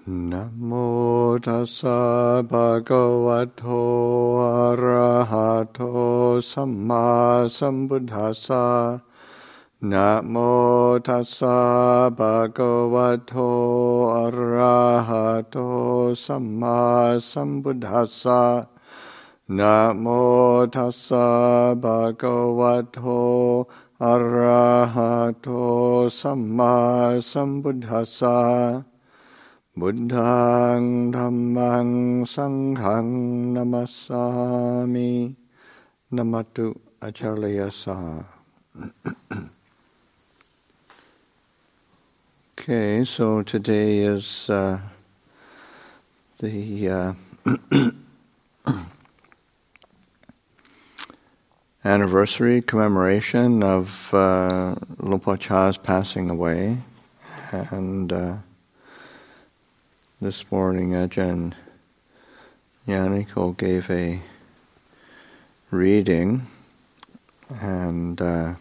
Namo tassa bhagavato arahato samma sambuddhassa. Namo tassa bhagavato arahato samma sambuddhassa. Namo tassa bhagavato arahato samma sambuddhassa. Buddhaṃ Dhammāṃ Saṅghāṃ Namassāmi. Namatu Acharya-sa. Okay, so today is the anniversary commemoration of Luang Cha's passing away, and this morning Ajahn Yaniko gave a reading, and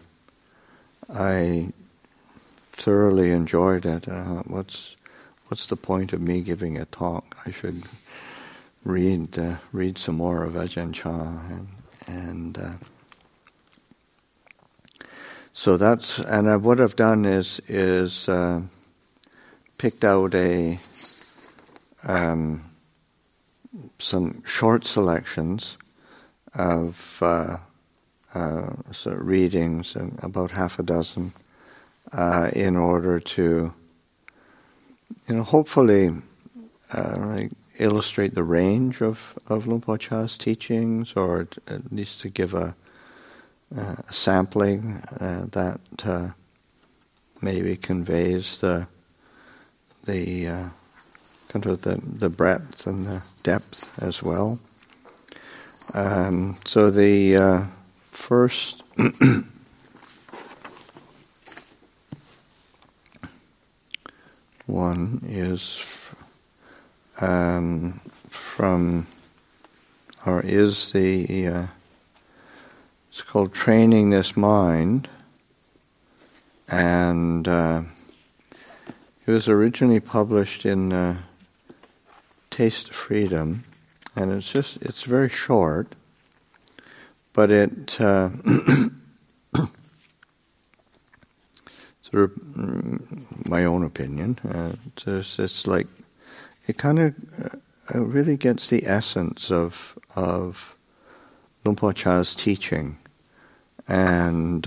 I thoroughly enjoyed it. What's the point of me giving a talk? I should read some more of Ajahn Chah, and so that's, and what I've done is picked out some short selections of sort of readings, about half a dozen, in order to, hopefully illustrate the range of Luang Cha's teachings, or at least to give a sampling that maybe conveys the kind of the breadth and the depth as well. So the first one is it's called Training This Mind, and it was originally published in Taste of Freedom, and it's very short, but it sort of, my own opinion, it's like, it kind of really gets the essence of Luang Cha's teaching, and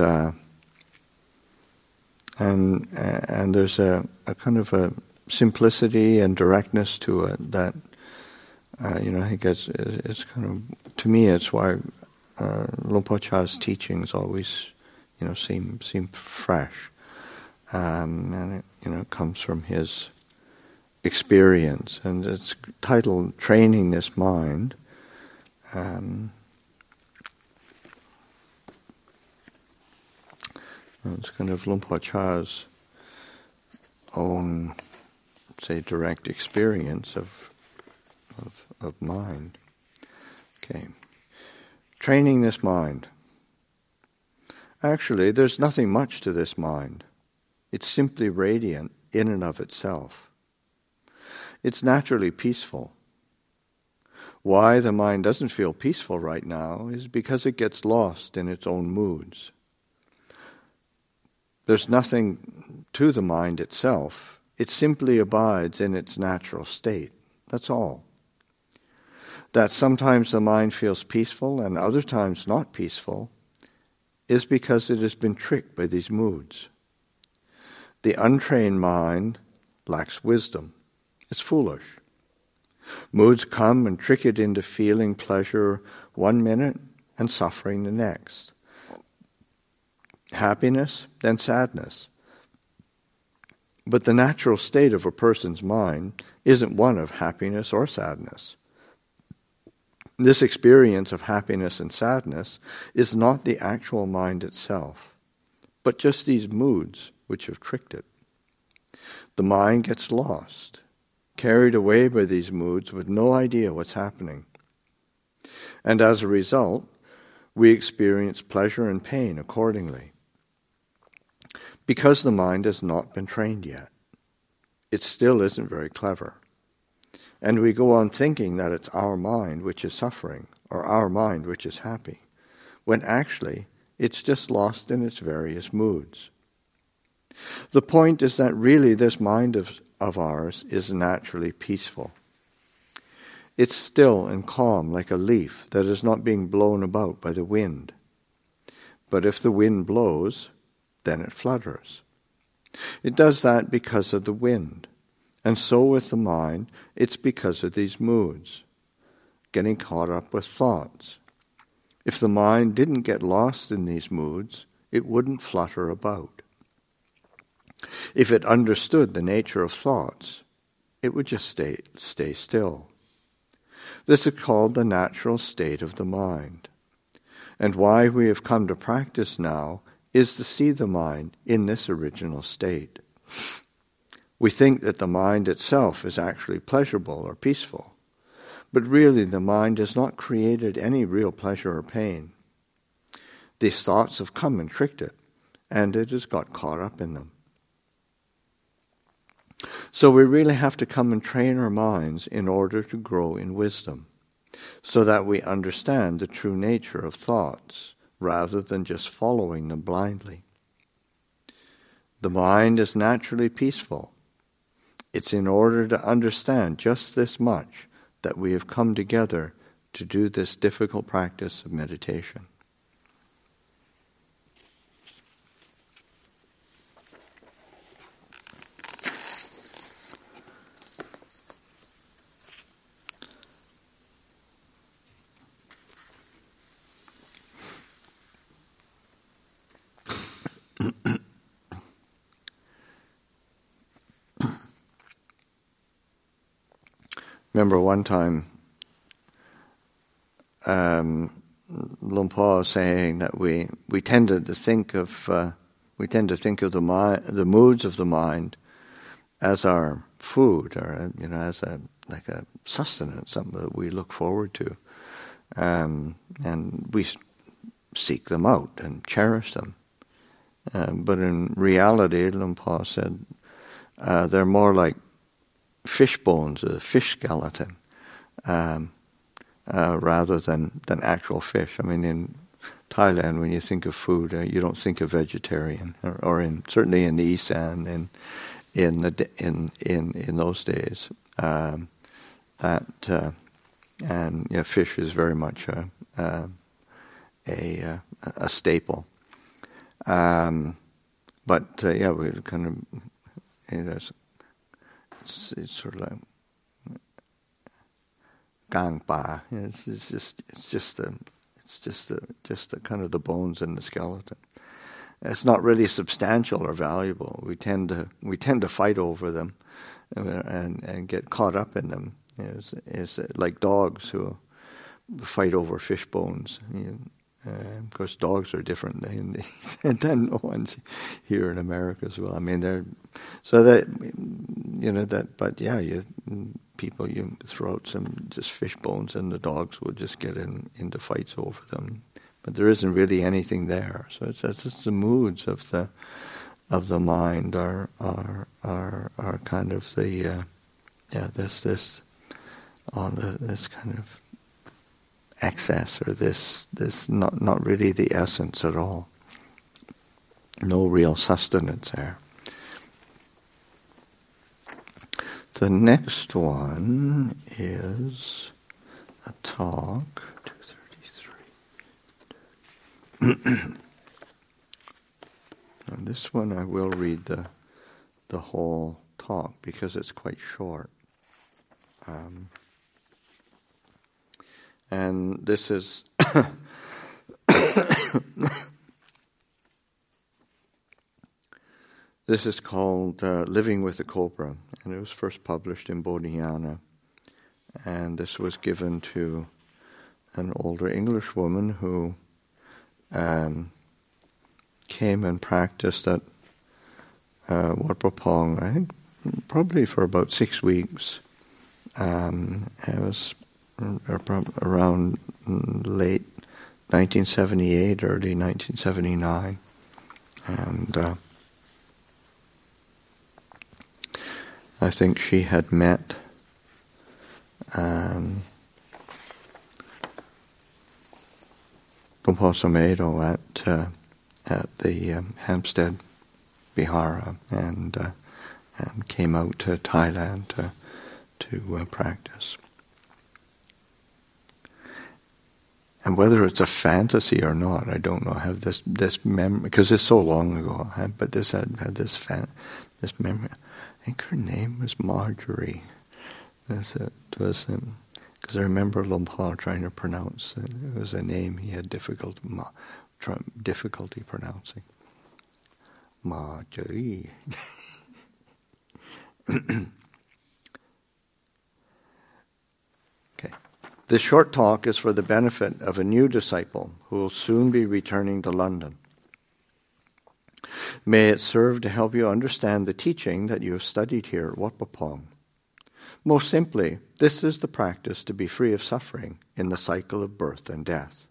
there's a kind of a simplicity and directness to it that I think it's kind of, to me, it's why Luang Cha's teachings always seem fresh, and it comes from his experience, and it's titled Training This Mind. It's kind of Luang Cha's own, say, direct experience of mind. Okay. Training this mind. Actually, there's nothing much to this mind. It's simply radiant in and of itself. It's naturally peaceful. Why the mind doesn't feel peaceful right now is because it gets lost in its own moods. There's nothing to the mind itself. It simply abides in its natural state. That's all. That sometimes the mind feels peaceful and other times not peaceful is because it has been tricked by these moods. The untrained mind lacks wisdom. It's foolish. Moods come and trick it into feeling pleasure one minute and suffering the next. Happiness, then sadness. But the natural state of a person's mind isn't one of happiness or sadness. This experience of happiness and sadness is not the actual mind itself, but just these moods which have tricked it. The mind gets lost, carried away by these moods with no idea what's happening. And as a result, we experience pleasure and pain accordingly. Because the mind has not been trained yet, it still isn't very clever. And we go on thinking that it's our mind which is suffering, or our mind which is happy, when actually it's just lost in its various moods. The point is that really this mind of ours is naturally peaceful. It's still and calm like a leaf that is not being blown about by the wind. But if the wind blows, then it flutters. It does that because of the wind. And so with the mind, it's because of these moods, getting caught up with thoughts. If the mind didn't get lost in these moods, it wouldn't flutter about. If it understood the nature of thoughts, it would just stay still. This is called the natural state of the mind. And why we have come to practice now is to see the mind in this original state. We think that the mind itself is actually pleasurable or peaceful, but really the mind has not created any real pleasure or pain. These thoughts have come and tricked it, and it has got caught up in them. So we really have to come and train our minds in order to grow in wisdom, so that we understand the true nature of thoughts, rather than just following them blindly. The mind is naturally peaceful. It's in order to understand just this much that we have come together to do this difficult practice of meditation. Remember one time, Luang Por saying that we tend to think of the moods of the mind as our food, or as a sustenance, something that we look forward to, and we seek them out and cherish them. But in reality, Luang Por said, they're more like fish bones, a fish skeleton, rather than actual fish. I mean, in Thailand, when you think of food, you don't think of vegetarian, or certainly in the Isan, in those days, fish is very much a staple. We kind of, it's sort of like gang pa. It's just the kind of the bones and the skeleton. It's not really substantial or valuable. We tend to fight over them and get caught up in them. It's like dogs who fight over fish bones. Of course, dogs are different than the ones here in America as well. I mean, you throw out some just fish bones, and the dogs will just get into fights over them. But there isn't really anything there. So it's just the moods of the mind are kind of this kind of excess, or this not really the essence at all. No real sustenance there. The next one is a talk. 233. And this one I will read the whole talk because it's quite short. And this is this is called Living with the Cobra, and it was first published in Bodhinyana. And this was given to an older English woman who came and practiced at Wat Pho Phong, I think probably for about 6 weeks. It was around late 1978, early 1979, and I think she had met Lumpur Sumedho at the Hampstead Vihara and came out to Thailand to practice. And whether it's a fantasy or not, I don't know. I have this memory, because it's so long ago, but this had this memory. I think her name was Marjorie. It was because I remember Lumpur trying to pronounce it. It was a name he had difficulty pronouncing. Marjorie. Okay. This short talk is for the benefit of a new disciple who will soon be returning to London. May it serve to help you understand the teaching that you have studied here at Wat Pah Pong. Most simply, this is the practice to be free of suffering in the cycle of birth and death.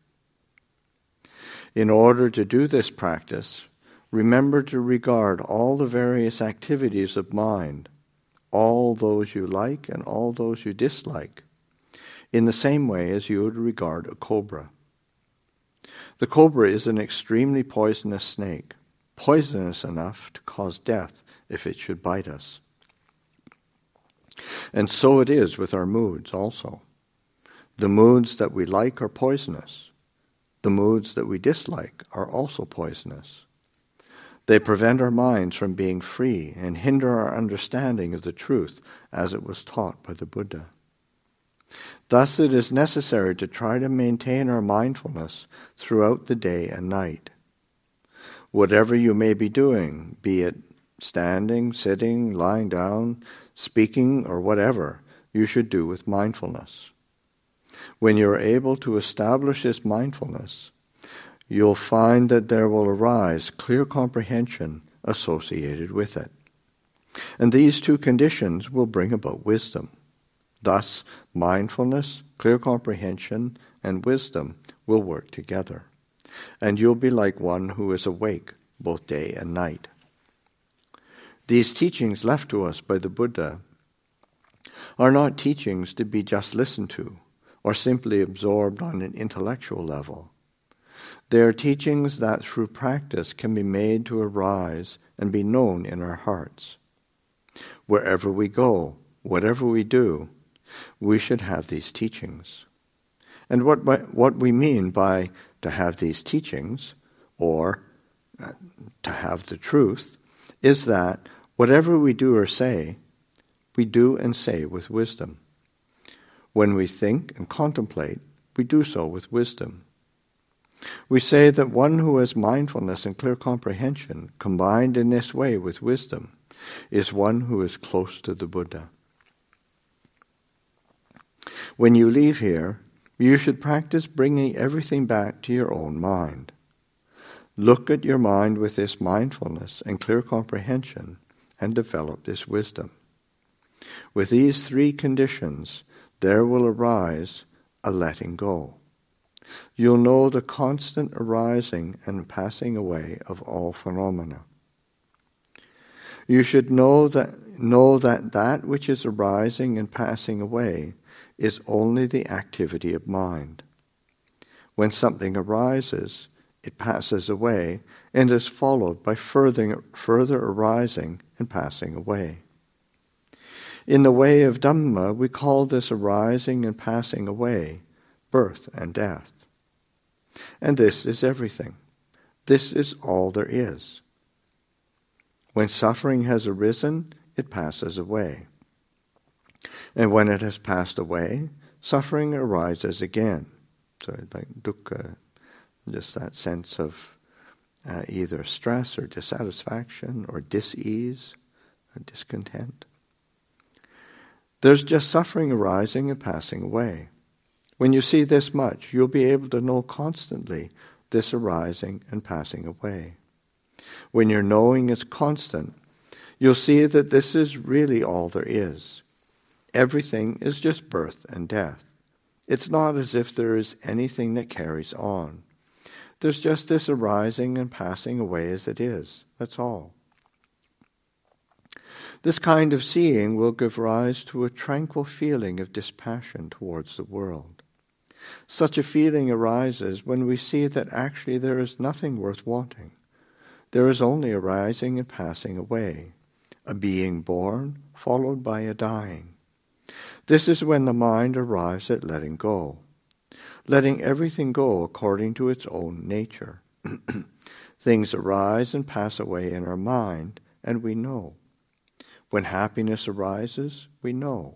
In order to do this practice, remember to regard all the various activities of mind, all those you like and all those you dislike, in the same way as you would regard a cobra. The cobra is an extremely poisonous snake, poisonous enough to cause death if it should bite us. And so it is with our moods also. The moods that we like are poisonous. The moods that we dislike are also poisonous. They prevent our minds from being free and hinder our understanding of the truth as it was taught by the Buddha. Thus it is necessary to try to maintain our mindfulness throughout the day and night. Whatever you may be doing, be it standing, sitting, lying down, speaking, or whatever, you should do with mindfulness. When you are able to establish this mindfulness, you'll find that there will arise clear comprehension associated with it. And these two conditions will bring about wisdom. Thus, mindfulness, clear comprehension, and wisdom will work together. And you'll be like one who is awake both day and night. These teachings left to us by the Buddha are not teachings to be just listened to or simply absorbed on an intellectual level. They are teachings that through practice can be made to arise and be known in our hearts. Wherever we go, whatever we do, we should have these teachings. And what we mean by to have these teachings, or to have the truth, is that whatever we do or say, we do and say with wisdom. When we think and contemplate, we do so with wisdom. We say that one who has mindfulness and clear comprehension combined in this way with wisdom is one who is close to the Buddha. When you leave here, you should practice bringing everything back to your own mind. Look at your mind with this mindfulness and clear comprehension and develop this wisdom. With these three conditions, there will arise a letting go. You'll know the constant arising and passing away of all phenomena. You should know that which is arising and passing away is only the activity of mind. When something arises, it passes away and is followed by further arising and passing away. In the way of Dhamma, we call this arising and passing away birth and death. And this is everything. This is all there is. When suffering has arisen, it passes away. And when it has passed away, suffering arises again. So like dukkha, just that sense of either stress or dissatisfaction or dis-ease, discontent. There's just suffering arising and passing away. When you see this much, you'll be able to know constantly this arising and passing away. When your knowing is constant, you'll see that this is really all there is. Everything is just birth and death. It's not as if there is anything that carries on. There's just this arising and passing away as it is. That's all. This kind of seeing will give rise to a tranquil feeling of dispassion towards the world. Such a feeling arises when we see that actually there is nothing worth wanting. There is only a rising and passing away, a being born followed by a dying. This is when the mind arrives at letting go, letting everything go according to its own nature. Things arise and pass away in our mind, and we know. When happiness arises, we know.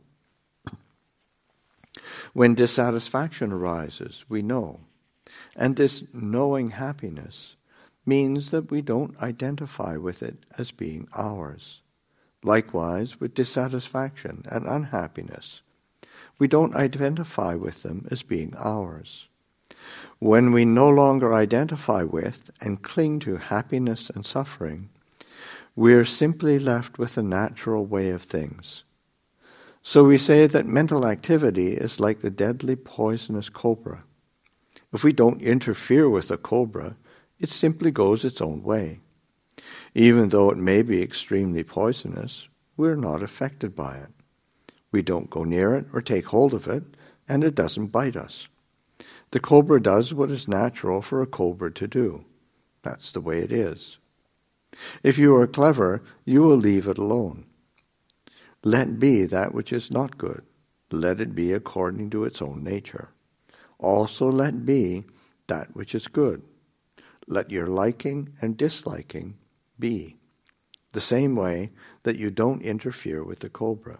When dissatisfaction arises, we know. And this knowing happiness means that we don't identify with it as being ours. Likewise, with dissatisfaction and unhappiness, we don't identify with them as being ours. When we no longer identify with and cling to happiness and suffering, we are simply left with the natural way of things. So we say that mental activity is like the deadly poisonous cobra. If we don't interfere with the cobra, it simply goes its own way. Even though it may be extremely poisonous, we're not affected by it. We don't go near it or take hold of it, and it doesn't bite us. The cobra does what is natural for a cobra to do. That's the way it is. If you are clever, you will leave it alone. Let be that which is not good. Let it be according to its own nature. Also let be that which is good. Let your liking and disliking be, the same way that you don't interfere with the cobra.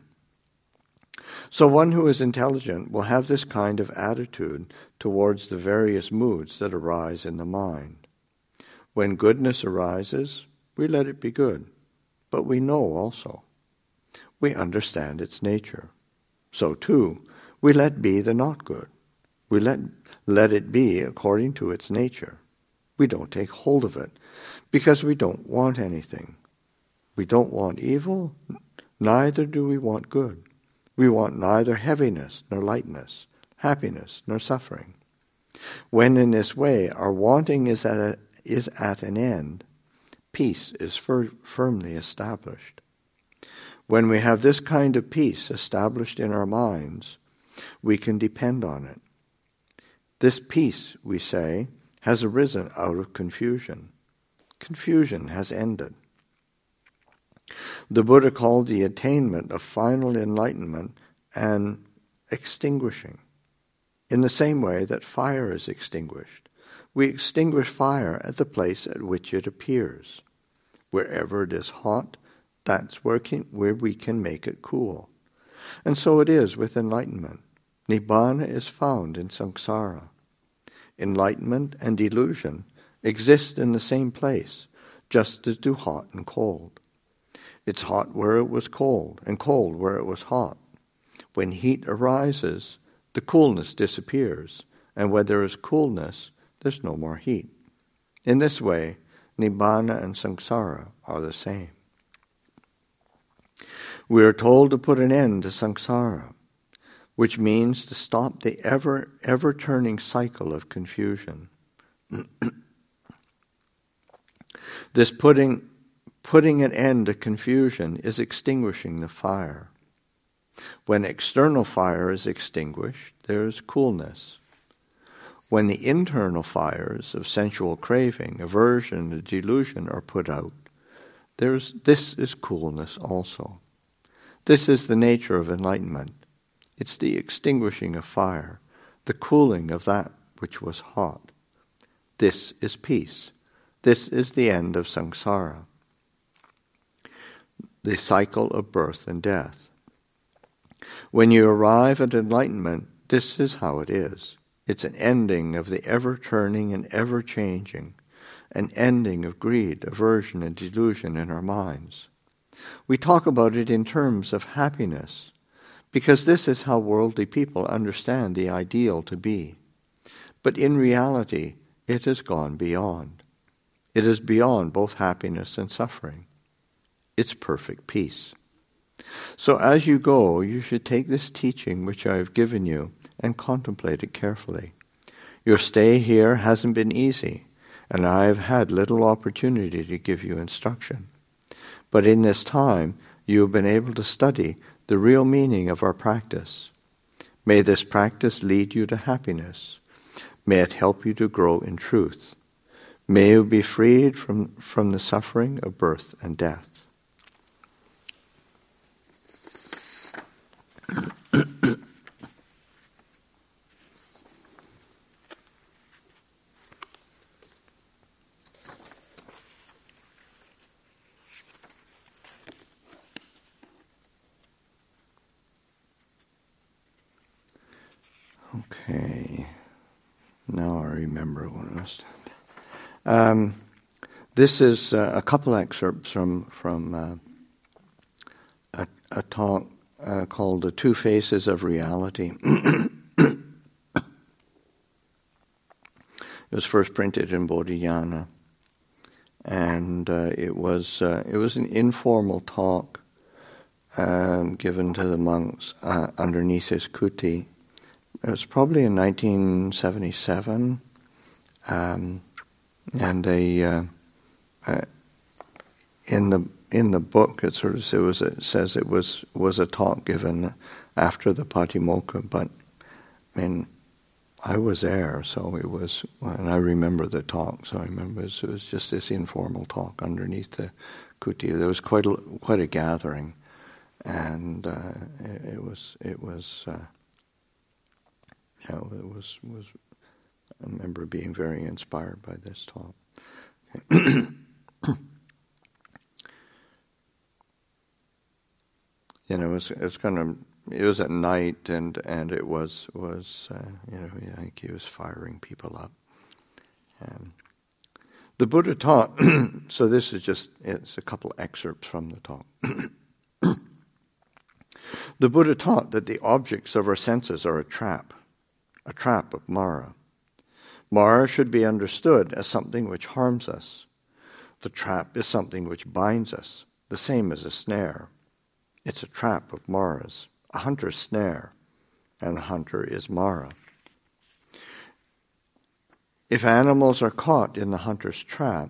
So one who is intelligent will have this kind of attitude towards the various moods that arise in the mind. When goodness arises, we let it be good, but we know also. We understand its nature. So too, we let be the not good. We let it be according to its nature. We don't take hold of it because we don't want anything. We don't want evil, neither do we want good. We want neither heaviness nor lightness, happiness nor suffering. When in this way our wanting is at an end, peace is firmly established. When we have this kind of peace established in our minds, we can depend on it. This peace, we say, has arisen out of confusion. Confusion has ended. The Buddha called the attainment of final enlightenment an extinguishing. In the same way that fire is extinguished, we extinguish fire at the place at which it appears. Wherever it is hot, that's where we can make it cool. And so it is with enlightenment. Nibbana is found in samsara. Enlightenment and delusion exist in the same place, just as do hot and cold. It's hot where it was cold, and cold where it was hot. When heat arises, the coolness disappears, and where there is coolness, there's no more heat. In this way, Nibbana and samsara are the same. We are told to put an end to samsara, which means to stop the ever-turning cycle of confusion. This putting an end to confusion is extinguishing the fire. When external fire is extinguished, there is coolness. When the internal fires of sensual craving, aversion, and delusion are put out, this is coolness also. This is the nature of enlightenment. It's the extinguishing of fire, the cooling of that which was hot. This is peace. This is the end of samsara, the cycle of birth and death. When you arrive at enlightenment, this is how it is. It's an ending of the ever-turning and ever-changing, an ending of greed, aversion, and delusion in our minds. We talk about it in terms of happiness, because this is how worldly people understand the ideal to be. But in reality, it has gone beyond. It is beyond both happiness and suffering. It's perfect peace. So as you go, you should take this teaching which I have given you and contemplate it carefully. Your stay here hasn't been easy, and I have had little opportunity to give you instruction. But in this time, you have been able to study the real meaning of our practice. May this practice lead you to happiness. May it help you to grow in truth. May you be freed from the suffering of birth and death. Okay, now I remember what I was doing. This is a couple excerpts from a talk called The Two Faces of Reality. It was first printed in Bodhayana, and it was an informal talk given to the monks underneath his kuti. It was probably in 1977, and they in the book it sort of says it was a talk given after the Patimokkha, but I mean I was there, so it was, and I remember the talk. So I remember it was just this informal talk underneath the kuti. There was quite a gathering, and it was. I remember being very inspired by this talk. It was at night, and it was I think he was firing people up. The Buddha taught. So this is it's a couple excerpts from the talk. The Buddha taught that the objects of our senses are a trap of Mara. Mara should be understood as something which harms us. The trap is something which binds us, the same as a snare. It's a trap of Maras, a hunter's snare, and the hunter is Mara. If animals are caught in the hunter's trap,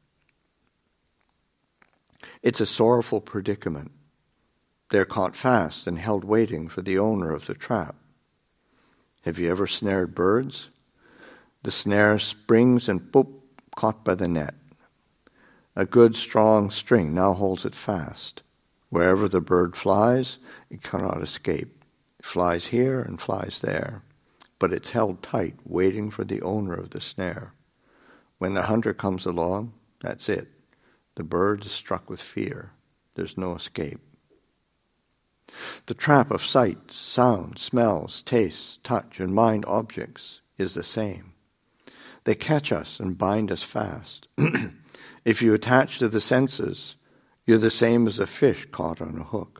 it's a sorrowful predicament. They're caught fast and held waiting for the owner of the trap. Have you ever snared birds? The snare springs and boop, caught by the net. A good strong string now holds it fast. Wherever the bird flies, it cannot escape. It flies here and flies there, but it's held tight, waiting for the owner of the snare. When the hunter comes along, that's it. The bird is struck with fear. There's no escape. The trap of sight, sound, smells, tastes, touch, and mind objects is the same. They catch us and bind us fast. If you attach to the senses, you're the same as a fish caught on a hook.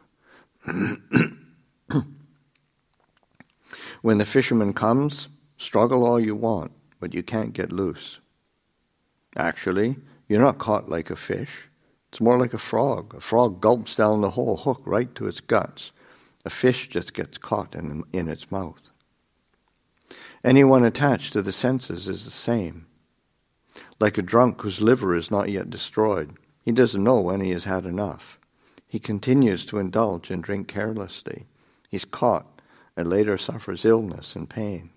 When the fisherman comes, struggle all you want, but you can't get loose. Actually, you're not caught like a fish. It's more like a frog. A frog gulps down the whole hook right to its guts. A fish just gets caught in its mouth. Anyone attached to the senses is the same. Like a drunk whose liver is not yet destroyed. He doesn't know when he has had enough. He continues to indulge and drink carelessly. He's caught and later suffers illness and pain.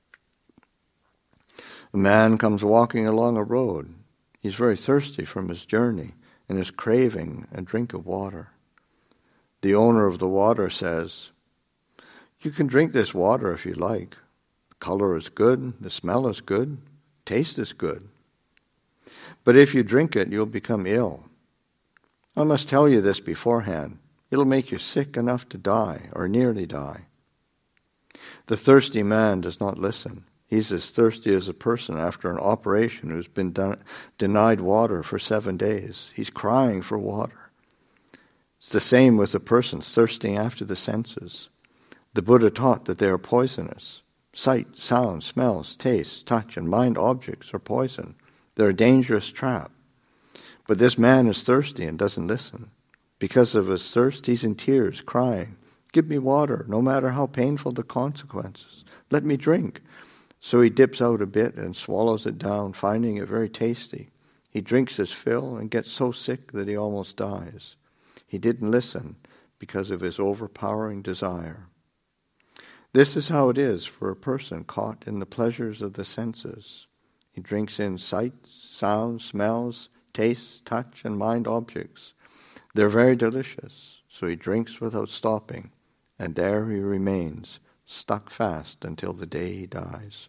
A man comes walking along a road. He's very thirsty from his journey and is craving a drink of water. The owner of the water says, "You can drink this water if you like. The color is good, the smell is good, taste is good. But if you drink it, you'll become ill. I must tell you this beforehand. It'll make you sick enough to die or nearly die." The thirsty man does not listen. He's as thirsty as a person after an operation who's been denied water for 7 days. He's crying for water. It's the same with a person thirsting after the senses. The Buddha taught that they are poisonous. Sight, sound, smells, taste, touch, and mind objects are poison. They're a dangerous trap. But this man is thirsty and doesn't listen. Because of his thirst, he's in tears, crying, "Give me water, no matter how painful the consequences. Let me drink." So he dips out a bit and swallows it down, finding it very tasty. He drinks his fill and gets so sick that he almost dies. He didn't listen because of his overpowering desire. This is how it is for a person caught in the pleasures of the senses. He drinks in sights, sounds, smells, tastes, touch, and mind objects. They're very delicious, so he drinks without stopping, and there he remains, stuck fast until the day he dies.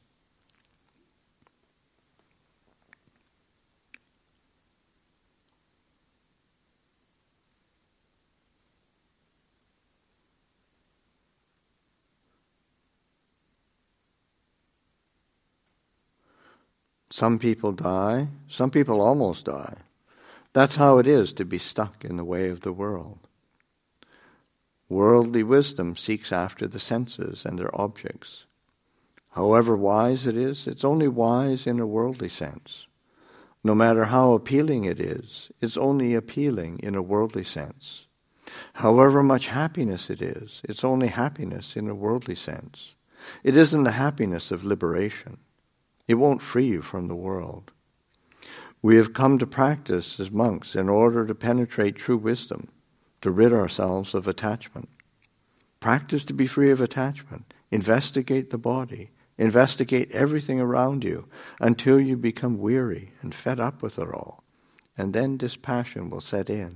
Some people die, some people almost die. That's how it is to be stuck in the way of the world. Worldly wisdom seeks after the senses and their objects. However wise it is, it's only wise in a worldly sense. No matter how appealing it is, it's only appealing in a worldly sense. However much happiness it is, it's only happiness in a worldly sense. It isn't the happiness of liberation. It won't free you from the world. We have come to practice as monks in order to penetrate true wisdom, to rid ourselves of attachment. Practice to be free of attachment. Investigate the body. Investigate everything around you until you become weary and fed up with it all. And then dispassion will set in.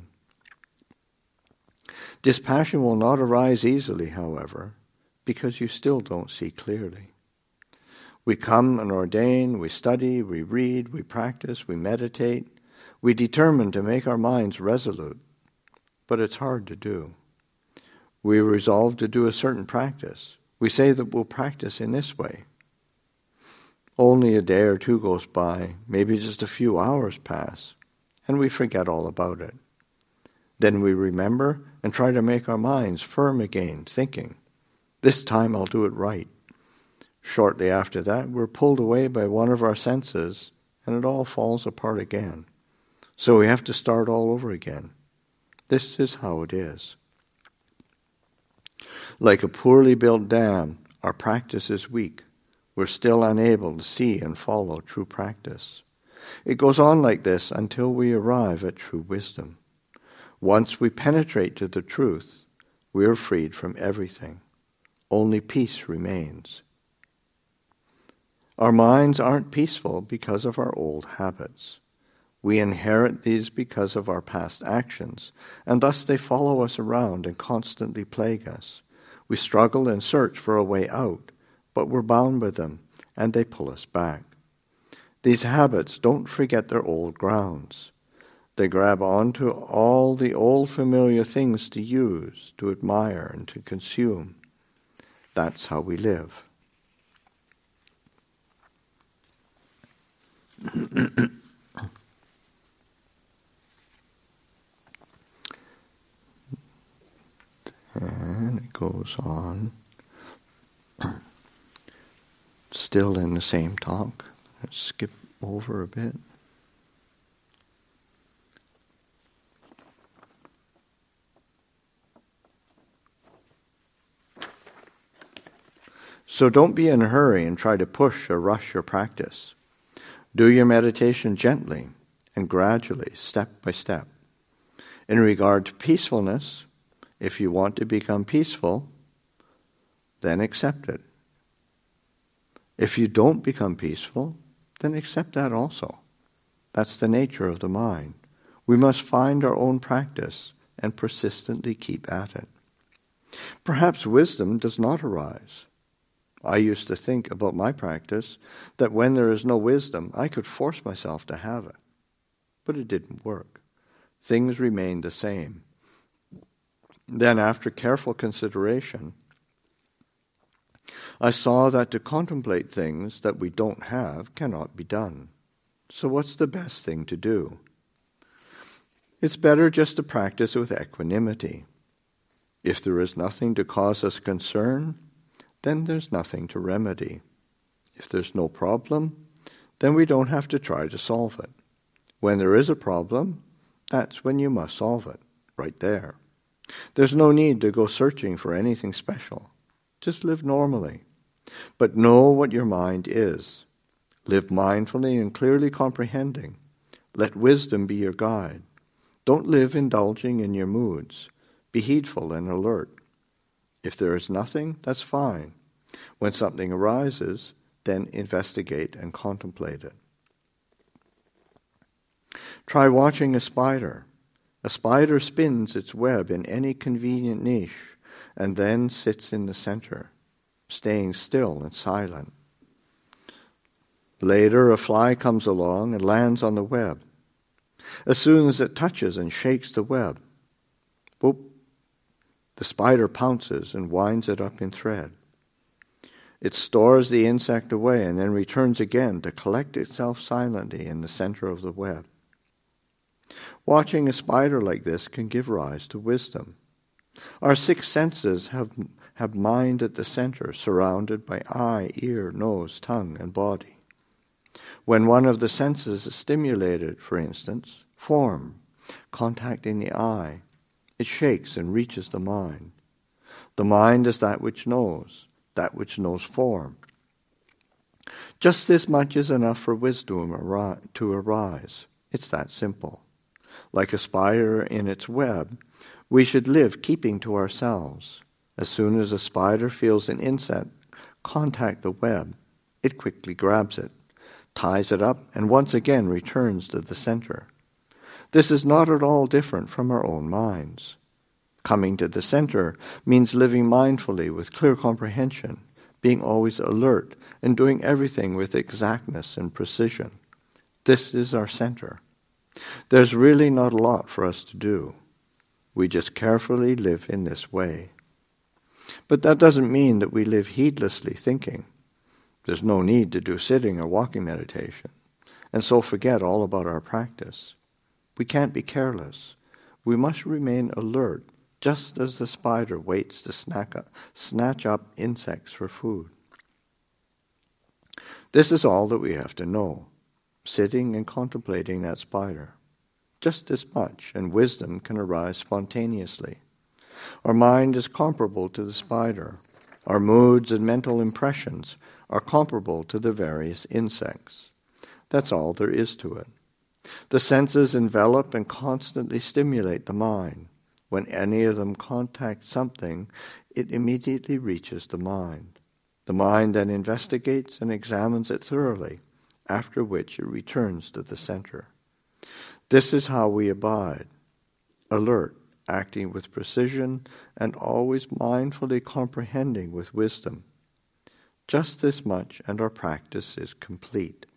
Dispassion will not arise easily, however, because you still don't see clearly. We come and ordain, we study, we read, we practice, we meditate. We determine to make our minds resolute, but it's hard to do. We resolve to do a certain practice. We say that we'll practice in this way. Only a day or two goes by, maybe just a few hours pass, and we forget all about it. Then we remember and try to make our minds firm again, thinking, this time I'll do it right. Shortly after that, we're pulled away by one of our senses, and it all falls apart again. So we have to start all over again. This is how it is. Like a poorly built dam, our practice is weak. We're still unable to see and follow true practice. It goes on like this until we arrive at true wisdom. Once we penetrate to the truth, we are freed from everything. Only peace remains. Our minds aren't peaceful because of our old habits. We inherit these because of our past actions, and thus they follow us around and constantly plague us. We struggle and search for a way out, but we're bound by them, and they pull us back. These habits don't forget their old grounds. They grab onto all the old familiar things to use, to admire, and to consume. That's how we live. And it goes on. Still in the same talk. Let's skip over a bit. So don't be in a hurry and try to push or rush your practice. Do your meditation gently and gradually, step by step. In regard to peacefulness, if you want to become peaceful, then accept it. If you don't become peaceful, then accept that also. That's the nature of the mind. We must find our own practice and persistently keep at it. Perhaps wisdom does not arise. I used to think about my practice that when there is no wisdom, I could force myself to have it. But it didn't work. Things remained the same. Then, after careful consideration, I saw that to contemplate things that we don't have cannot be done. So what's the best thing to do? It's better just to practice with equanimity. If there is nothing to cause us concern, then there's nothing to remedy. If there's no problem, then we don't have to try to solve it. When there is a problem, that's when you must solve it, right there. There's no need to go searching for anything special. Just live normally. But know what your mind is. Live mindfully and clearly comprehending. Let wisdom be your guide. Don't live indulging in your moods. Be heedful and alert. If there is nothing, that's fine. When something arises, then investigate and contemplate it. Try watching a spider. A spider spins its web in any convenient niche and then sits in the center, staying still and silent. Later, a fly comes along and lands on the web. As soon as it touches and shakes the web, whoop, the spider pounces and winds it up in thread. It stores the insect away and then returns again to collect itself silently in the center of the web. Watching a spider like this can give rise to wisdom. Our six senses have mind at the center, surrounded by eye, ear, nose, tongue, and body. When one of the senses is stimulated, for instance, form, contacting the eye, it shakes and reaches the mind. The mind is that which knows form. Just this much is enough for wisdom to arise. It's that simple. Like a spider in its web, we should live keeping to ourselves. As soon as a spider feels an insect contact the web, it quickly grabs it, ties it up, and once again returns to the center. This is not at all different from our own minds. Coming to the center means living mindfully with clear comprehension, being always alert, and doing everything with exactness and precision. This is our center. There's really not a lot for us to do. We just carefully live in this way. But that doesn't mean that we live heedlessly thinking. There's no need to do sitting or walking meditation, and so forget all about our practice. We can't be careless. We must remain alert, just as the spider waits to snatch up insects for food. This is all that we have to know, sitting and contemplating that spider. Just this much, and wisdom can arise spontaneously. Our mind is comparable to the spider. Our moods and mental impressions are comparable to the various insects. That's all there is to it. The senses envelop and constantly stimulate the mind. When any of them contact something, it immediately reaches the mind. The mind then investigates and examines it thoroughly, after which it returns to the center. This is how we abide, alert, acting with precision, and always mindfully comprehending with wisdom. Just this much, and our practice is complete.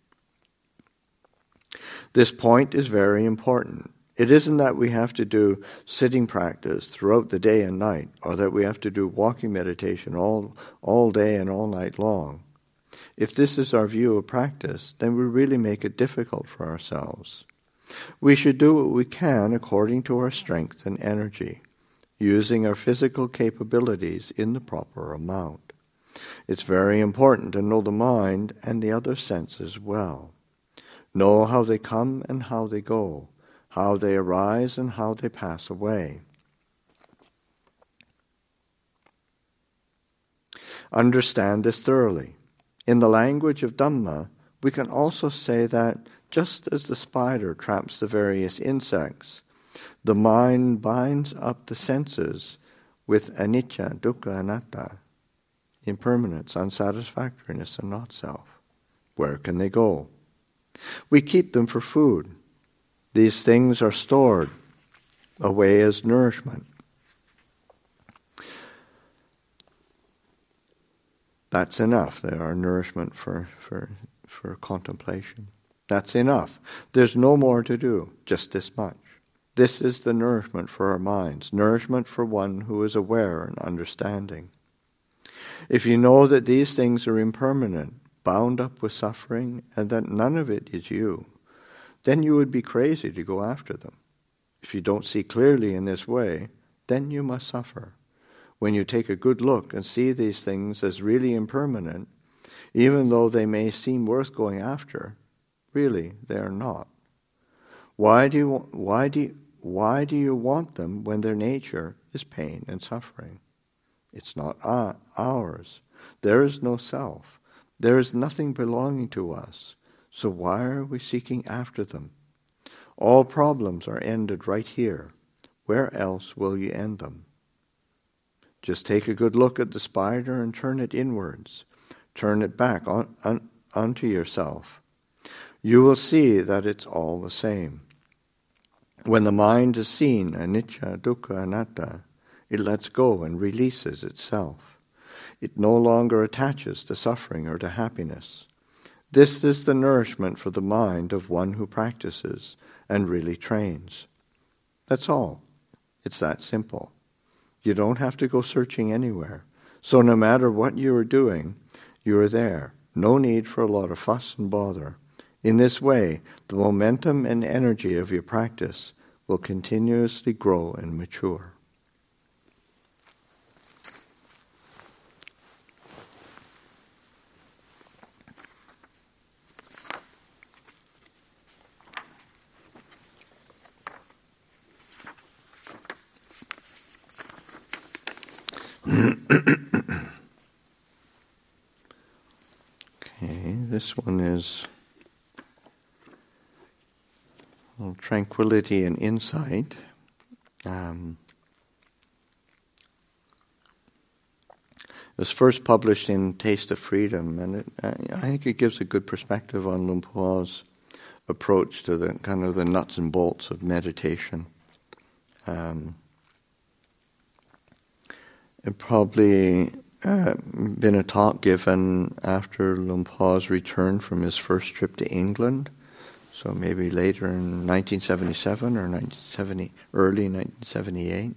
This point is very important. It isn't that we have to do sitting practice throughout the day and night, or that we have to do walking meditation all day and all night long. If this is our view of practice, then we really make it difficult for ourselves. We should do what we can according to our strength and energy, using our physical capabilities in the proper amount. It's very important to know the mind and the other senses well. Know how they come and how they go, how they arise and how they pass away. Understand this thoroughly. In the language of Dhamma, we can also say that just as the spider traps the various insects, the mind binds up the senses with anicca, dukkha, anatta, impermanence, unsatisfactoriness, and not self. Where can they go? We keep them for food. These things are stored away as nourishment. That's enough. They are nourishment for contemplation. That's enough. There's no more to do, just this much. This is the nourishment for our minds, nourishment for one who is aware and understanding. If you know that these things are impermanent, bound up with suffering, and that none of it is you, then you would be crazy to go after them. If you don't see clearly in this way, then you must suffer. When you take a good look and see these things as really impermanent, even though they may seem worth going after, really they are not. Why do you want them when their nature is pain and suffering? It's not ours. There is no self. There is nothing belonging to us. So why are we seeking after them? All problems are ended right here. Where else will you end them? Just take a good look at the spider and turn it inwards. Turn it back onto yourself. You will see that it's all the same. When the mind has seen anicca, dukkha, anatta, it lets go and releases itself. It no longer attaches to suffering or to happiness. This is the nourishment for the mind of one who practices and really trains. That's all. It's that simple. You don't have to go searching anywhere. So no matter what you are doing, you are there. No need for a lot of fuss and bother. In this way, the momentum and energy of your practice will continuously grow and mature. Okay, this one is Tranquility and Insight. It was first published in Taste of Freedom, and I think it gives a good perspective on Luang Por's approach to the kind of the nuts and bolts of meditation. It probably been a talk given after Luang Por's return from his first trip to England, so maybe later in 1977 or early 1978.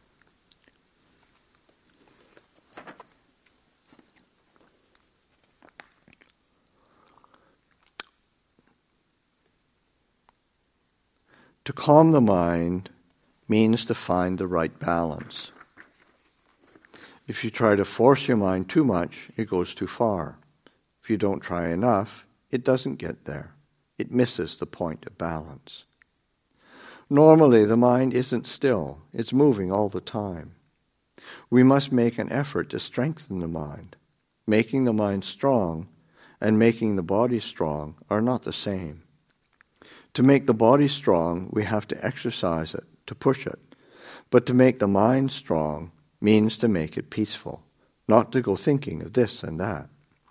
To calm the mind means to find the right balance. If you try to force your mind too much, it goes too far. If you don't try enough, it doesn't get there. It misses the point of balance. Normally, the mind isn't still. It's moving all the time. We must make an effort to strengthen the mind. Making the mind strong and making the body strong are not the same. To make the body strong, we have to exercise it, to push it. But to make the mind strong means to make it peaceful, not to go thinking of this and that.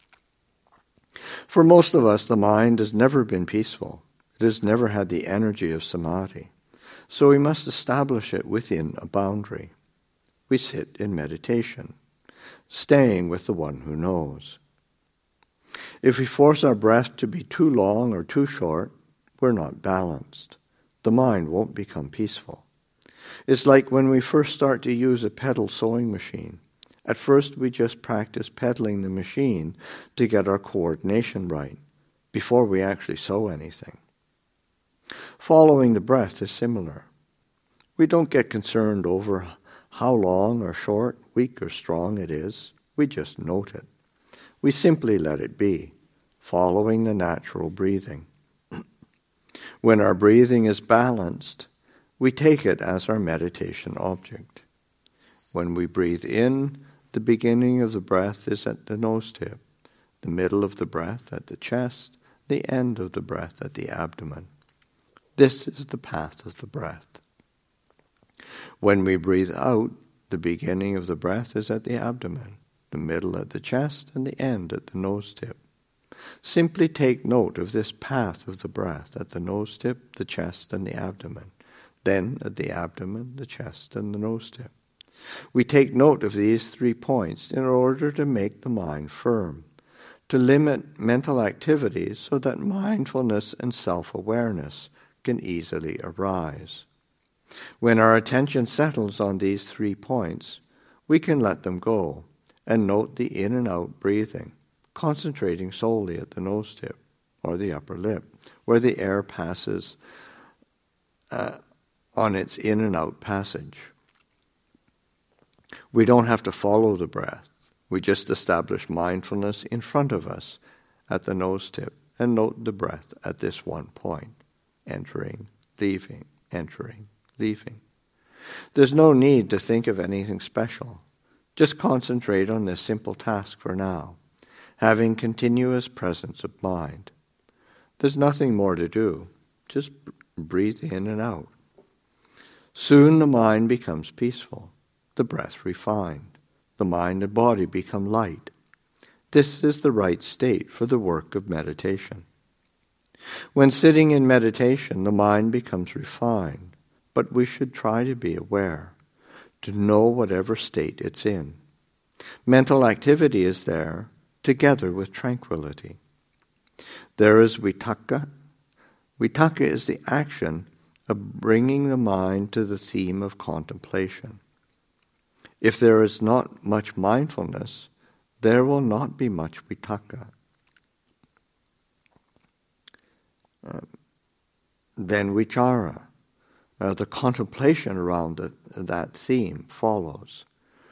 For most of us, the mind has never been peaceful. It has never had the energy of samadhi. So we must establish it within a boundary. We sit in meditation, staying with the one who knows. If we force our breath to be too long or too short, we're not balanced. The mind won't become peaceful. It's like when we first start to use a pedal sewing machine. At first we just practice pedaling the machine to get our coordination right, before we actually sew anything. Following the breath is similar. We don't get concerned over how long or short, weak or strong it is. We just note it. We simply let it be, following the natural breathing. When our breathing is balanced, we take it as our meditation object. When we breathe in, the beginning of the breath is at the nose tip, the middle of the breath at the chest, the end of the breath at the abdomen. This is the path of the breath. When we breathe out, the beginning of the breath is at the abdomen, the middle at the chest, and the end at the nose tip. Simply take note of this path of the breath at the nose tip, the chest, and the abdomen. Then at the abdomen, the chest, and the nose tip. We take note of these 3 points in order to make the mind firm, to limit mental activities so that mindfulness and self-awareness can easily arise. When our attention settles on these 3 points, we can let them go and note the in and out breathing, concentrating solely at the nose tip or the upper lip, where the air passes on its in and out passage. We don't have to follow the breath. We just establish mindfulness in front of us at the nose tip and note the breath at this one point, entering, leaving, entering, leaving. There's no need to think of anything special. Just concentrate on this simple task for now, having continuous presence of mind. There's nothing more to do. Just breathe in and out. Soon the mind becomes peaceful, the breath refined, the mind and body become light. This is the right state for the work of meditation. When sitting in meditation, the mind becomes refined, but we should try to be aware, to know whatever state it's in. Mental activity is there, together with tranquility. There is vitakka. Vitakka is the action of bringing the mind to the theme of contemplation. If there is not much mindfulness, there will not be much vitakka. Then vichara, the contemplation around that theme follows.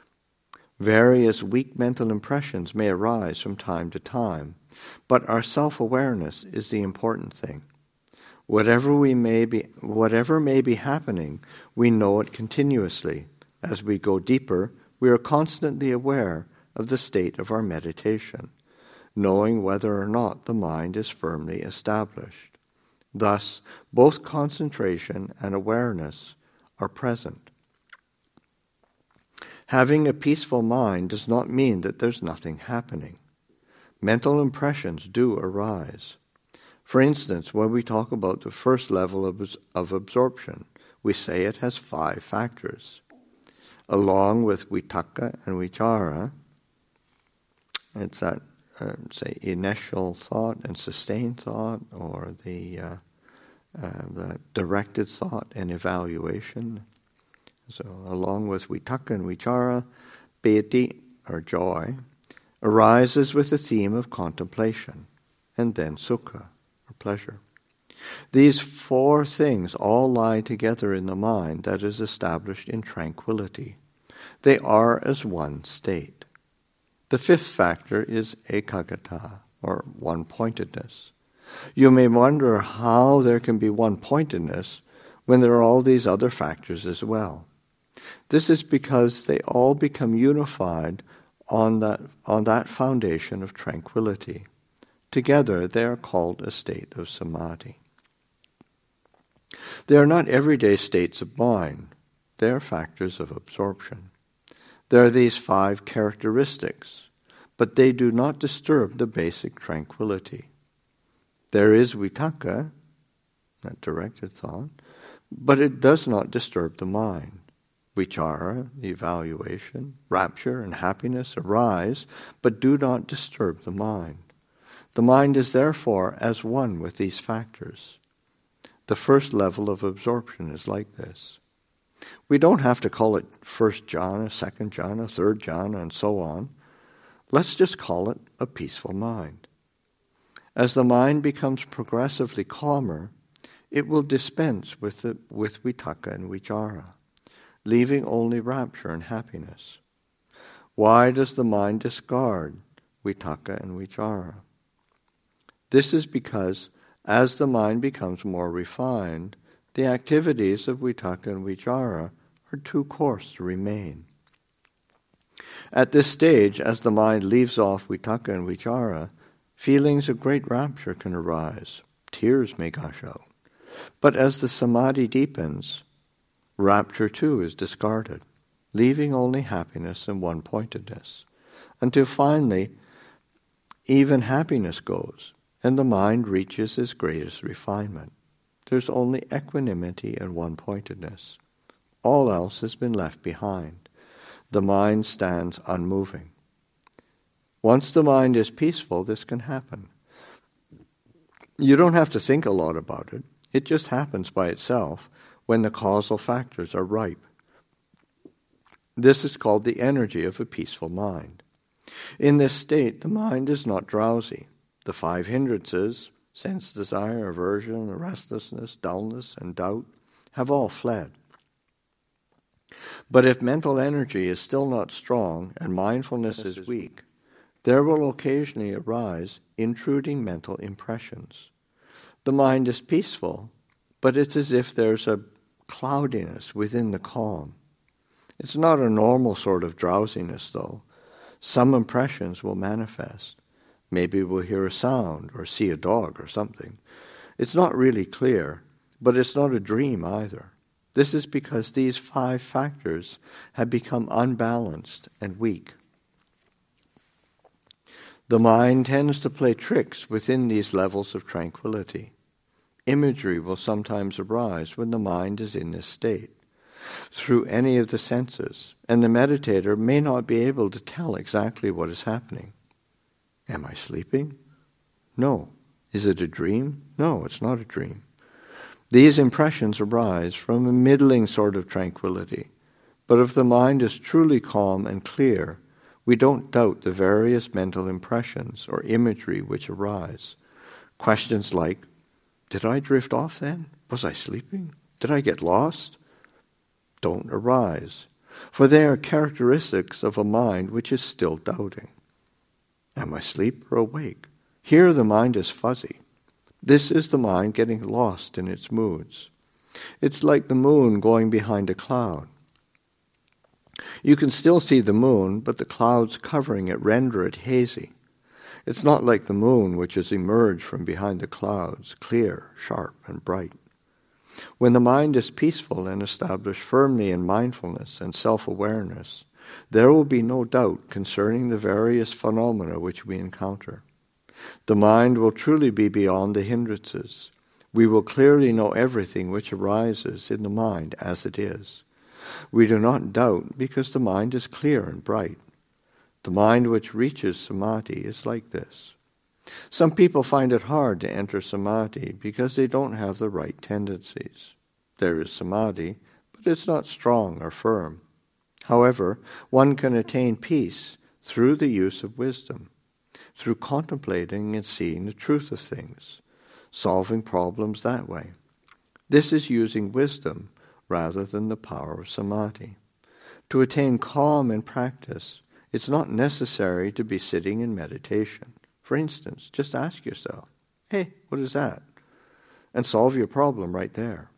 Various weak mental impressions may arise from time to time, but our self-awareness is the important thing. Whatever may be happening, we know it continuously. As we go deeper, we are constantly aware of the state of our meditation, knowing whether or not the mind is firmly established. Thus, both concentration and awareness are present. Having a peaceful mind does not mean that there's nothing happening. Mental impressions do arise. For instance, when we talk about the first level of absorption, we say it has 5 factors. Along with vitakka and vichara, it's that, say, initial thought and sustained thought, or the directed thought and evaluation. So along with vitakka and vichara, piti, or joy, arises with the theme of contemplation, and then sukha, or pleasure. These 4 things all lie together in the mind that is established in tranquility. They are as one state. The 5th factor is ekaggata, or one-pointedness. You may wonder how there can be one-pointedness when there are all these other factors as well. This is because they all become unified on that foundation of tranquility. Together they are called a state of samadhi. They are not everyday states of mind. They are factors of absorption. There are these 5 characteristics, but they do not disturb the basic tranquility. There is vitakka, that directed thought, but it does not disturb the mind. Vichara, the evaluation, rapture and happiness arise, but do not disturb the mind. The mind is therefore as one with these factors. The first level of absorption is like this. We don't have to call it first jhana, second jhana, third jhana, and so on. Let's just call it a peaceful mind. As the mind becomes progressively calmer, it will dispense with vitakka and vichara, leaving only rapture and happiness. Why does the mind discard vitakka and vichara? This is because as the mind becomes more refined, the activities of vitakka and vichara are too coarse to remain. At this stage, as the mind leaves off vitakka and vichara, feelings of great rapture can arise. Tears may gush out. But as the samadhi deepens, rapture too is discarded, leaving only happiness and one-pointedness, until finally even happiness goes, and the mind reaches its greatest refinement. There's only equanimity and one-pointedness. All else has been left behind. The mind stands unmoving. Once the mind is peaceful, this can happen. You don't have to think a lot about it. It just happens by itself when the causal factors are ripe. This is called the energy of a peaceful mind. In this state, the mind is not drowsy. The 5 hindrances, sense desire, aversion, restlessness, dullness, and doubt, have all fled. But if mental energy is still not strong and mindfulness is weak, there will occasionally arise intruding mental impressions. The mind is peaceful, but it's as if there's a cloudiness within the calm. It's not a normal sort of drowsiness, though. Some impressions will manifest. Maybe we'll hear a sound or see a dog or something. It's not really clear, but it's not a dream either. This is because these 5 factors have become unbalanced and weak. The mind tends to play tricks within these levels of tranquility. Imagery will sometimes arise when the mind is in this state, through any of the senses, and the meditator may not be able to tell exactly what is happening. Am I sleeping? No. Is it a dream? No, it's not a dream. These impressions arise from a middling sort of tranquility, but if the mind is truly calm and clear, we don't doubt the various mental impressions or imagery which arise. Questions like, did I drift off then? Was I sleeping? Did I get lost? Don't arise, for they are characteristics of a mind which is still doubting. Am I asleep or awake? Here the mind is fuzzy. This is the mind getting lost in its moods. It's like the moon going behind a cloud. You can still see the moon, but the clouds covering it render it hazy. It's not like the moon which has emerged from behind the clouds, clear, sharp, and bright. When the mind is peaceful and established firmly in mindfulness and self-awareness, there will be no doubt concerning the various phenomena which we encounter. The mind will truly be beyond the hindrances. We will clearly know everything which arises in the mind as it is. We do not doubt because the mind is clear and bright. The mind which reaches samadhi is like this. Some people find it hard to enter samadhi because they don't have the right tendencies. There is samadhi, but it's not strong or firm. However, one can attain peace through the use of wisdom, through contemplating and seeing the truth of things, solving problems that way. This is using wisdom rather than the power of samadhi. To attain calm in practice, it's not necessary to be sitting in meditation. For instance, just ask yourself, hey, what is that? And solve your problem right there.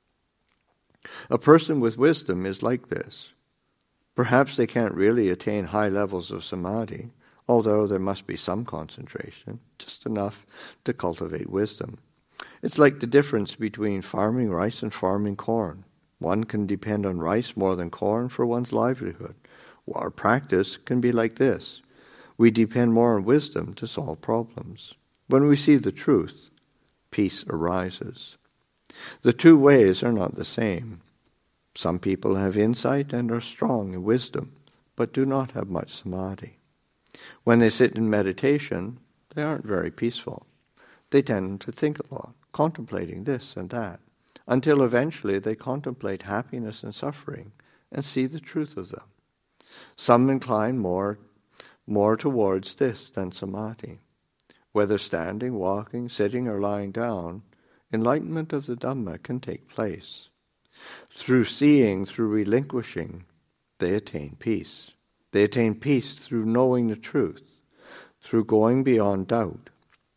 A person with wisdom is like this. Perhaps they can't really attain high levels of samadhi, although there must be some concentration, just enough to cultivate wisdom. It's like the difference between farming rice and farming corn. One can depend on rice more than corn for one's livelihood. Our practice can be like this. We depend more on wisdom to solve problems. When we see the truth, peace arises. The two ways are not the same. Some people have insight and are strong in wisdom, but do not have much samadhi. When they sit in meditation, they aren't very peaceful. They tend to think a lot, contemplating this and that, until eventually they contemplate happiness and suffering and see the truth of them. Some incline more towards this than samadhi. Whether standing, walking, sitting, or lying down, enlightenment of the Dhamma can take place. Through seeing, through relinquishing, they attain peace. They attain peace through knowing the truth, through going beyond doubt,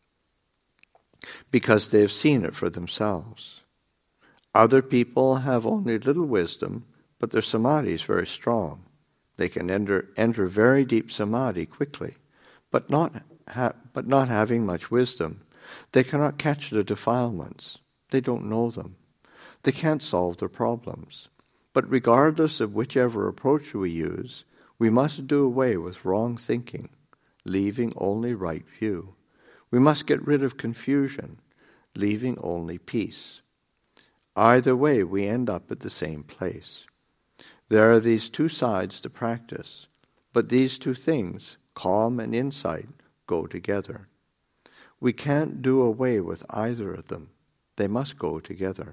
because they have seen it for themselves. Other people have only little wisdom, but their samadhi is very strong. They can enter very deep samadhi quickly, but not having much wisdom. They cannot catch the defilements. They don't know them. They can't solve their problems. But regardless of whichever approach we use, we must do away with wrong thinking, leaving only right view. We must get rid of confusion, leaving only peace. Either way, we end up at the same place. There are these two sides to practice, but these two things, calm and insight, go together. We can't do away with either of them. They must go together.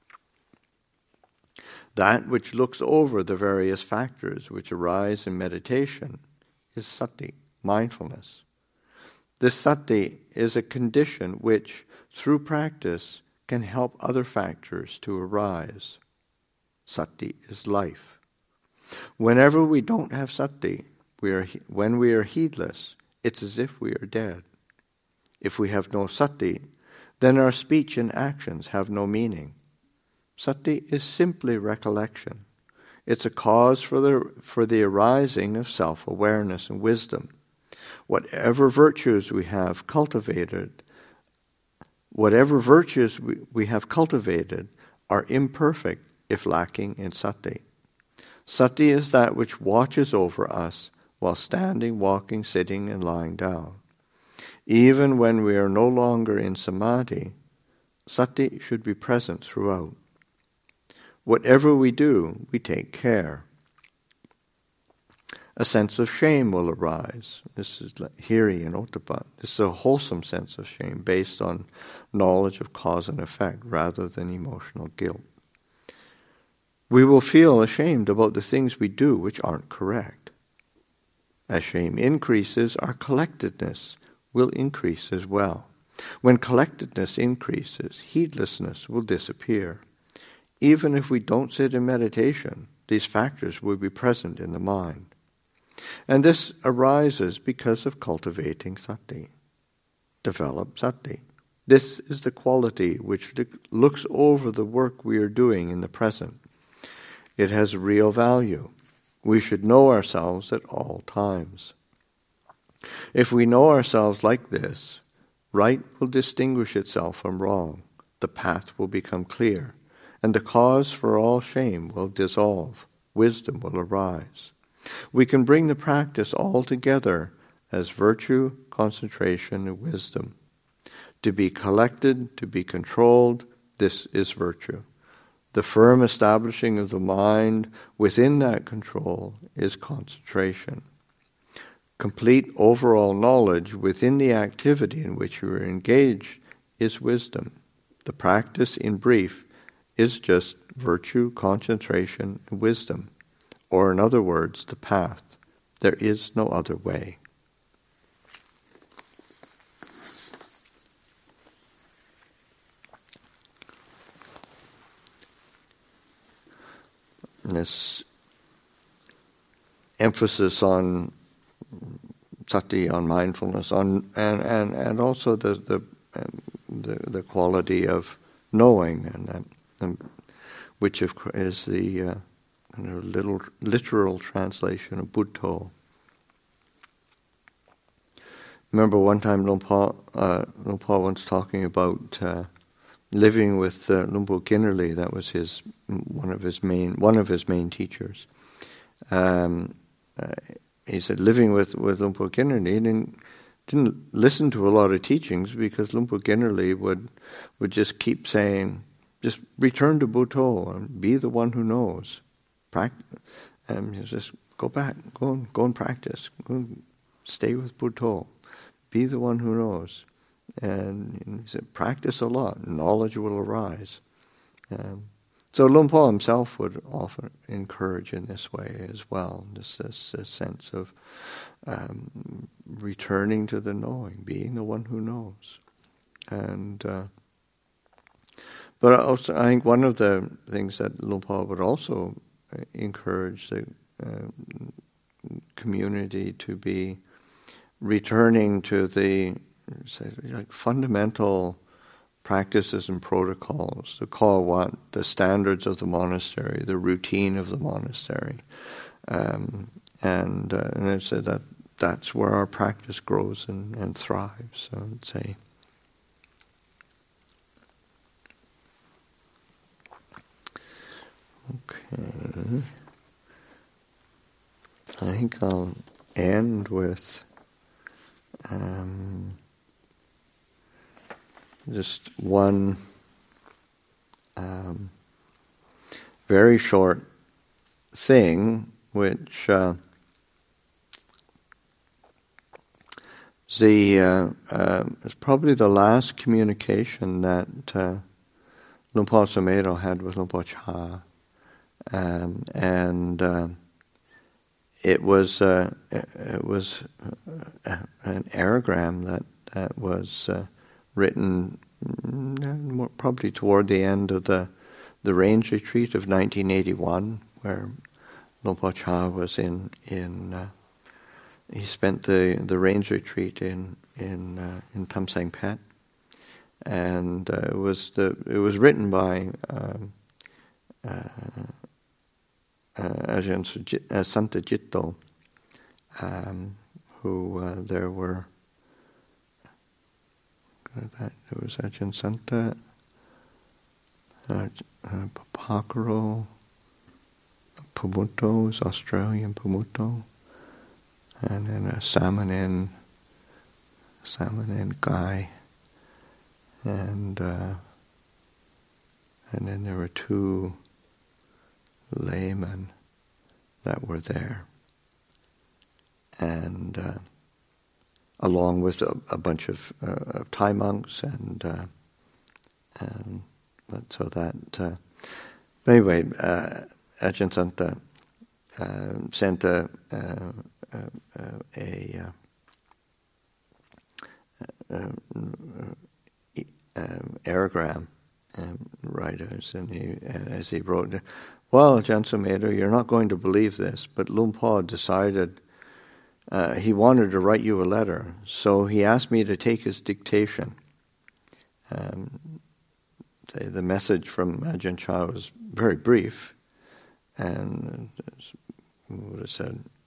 That which looks over the various factors which arise in meditation is sati, mindfulness. This sati is a condition which, through practice, can help other factors to arise. Sati is life. Whenever we don't have sati, when we are heedless, it's as if we are dead. If we have no sati, then our speech and actions have no meaning. Sati is simply recollection. It's a cause for the arising of self-awareness and wisdom. Whatever virtues we have cultivated Whatever virtues we have cultivated are imperfect if lacking in sati. Sati is that which watches over us while standing, walking, sitting, and lying down. Even when we are no longer in samadhi, sati should be present throughout. Whatever we do, we take care. A sense of shame will arise. This is like hiri and ottappa. This is a wholesome sense of shame based on knowledge of cause and effect rather than emotional guilt. We will feel ashamed about the things we do which aren't correct. As shame increases, our collectedness will increase as well. When collectedness increases, heedlessness will disappear. Even if we don't sit in meditation, these factors will be present in the mind. And this arises because of cultivating sati. Develop sati. This is the quality which looks over the work we are doing in the present. It has real value. We should know ourselves at all times. If we know ourselves like this, right will distinguish itself from wrong. The path will become clear, and the cause for all shame will dissolve. Wisdom will arise. We can bring the practice all together as virtue, concentration, and wisdom. To be collected, to be controlled, this is virtue. The firm establishing of the mind within that control is concentration. Complete overall knowledge within the activity in which you are engaged is wisdom. The practice, in brief, is just virtue, concentration, and wisdom. Or in other words, the path. There is no other way. And this emphasis on sati, on mindfulness, on and also the quality of knowing, and which is the little literal translation of Buddho. Remember one time Luang Por once talking about living with Luang Por Kinnerly. That was one of his main teachers. He said living with Luang Por Kinnerly, he didn't listen to a lot of teachings because Luang Por Kinnerly would just keep saying, just return to Buddho and be the one who knows. Just go back, go and practice, go and stay with Buddho, be the one who knows. And he said, practice a lot, knowledge will arise. So Luang Por himself would often encourage in this way as well, this sense of returning to the knowing, being the one who knows. And but also, I think one of the things that Luang Por would also encourage the community to be returning to the fundamental practices and protocols, the standards of the monastery, the routine of the monastery, and I said that's where our practice grows and thrives. So I'd say. Okay. I think I'll end with just one very short thing, which is probably the last communication that Luang Por Sumedho had with Luang Por Chah. And it was an aerogram that was written probably toward the end of the Rains Retreat of 1981, where Luang Por Chah was in he spent the Rains Retreat in Tam Saeng Phet, and it was written by Ajahn Santa Jitto, who there were there was Ajahn Santa, Papakaro, Pamuto, was Australian Pamuto, and then a Samanin guy, and then there were two laymen that were there, and along with a bunch of Thai monks, and so that. But anyway, Ajahn Santa sent a aerogram writers, and as he wrote, well, Ajahn Sumedho, you're not going to believe this, but Luang Por decided he wanted to write you a letter, so he asked me to take his dictation. The message from Ajahn Chah was very brief, and what it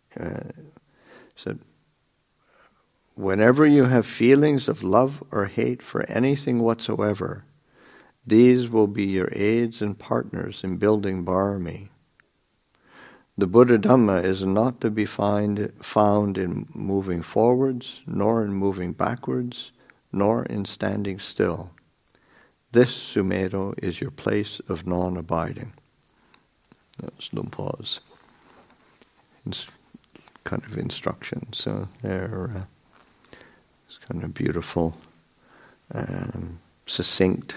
said, whenever you have feelings of love or hate for anything whatsoever, these will be your aids and partners in building Bharami. The Buddha Dhamma is not to be found in moving forwards, nor in moving backwards, nor in standing still. This, Sumedho, is your place of non-abiding. That's Luang Por's kind of instruction. So they're it's kind of beautiful, succinct.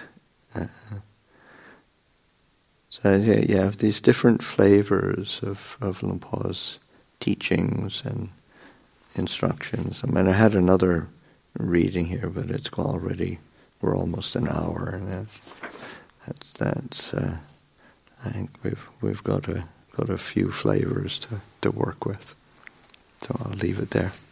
So you have these different flavors of Luang Por's teachings and instructions. I mean, I had another reading here, but it's already, we're almost an hour, and that's I think we've got a few flavors to work with. So I'll leave it there.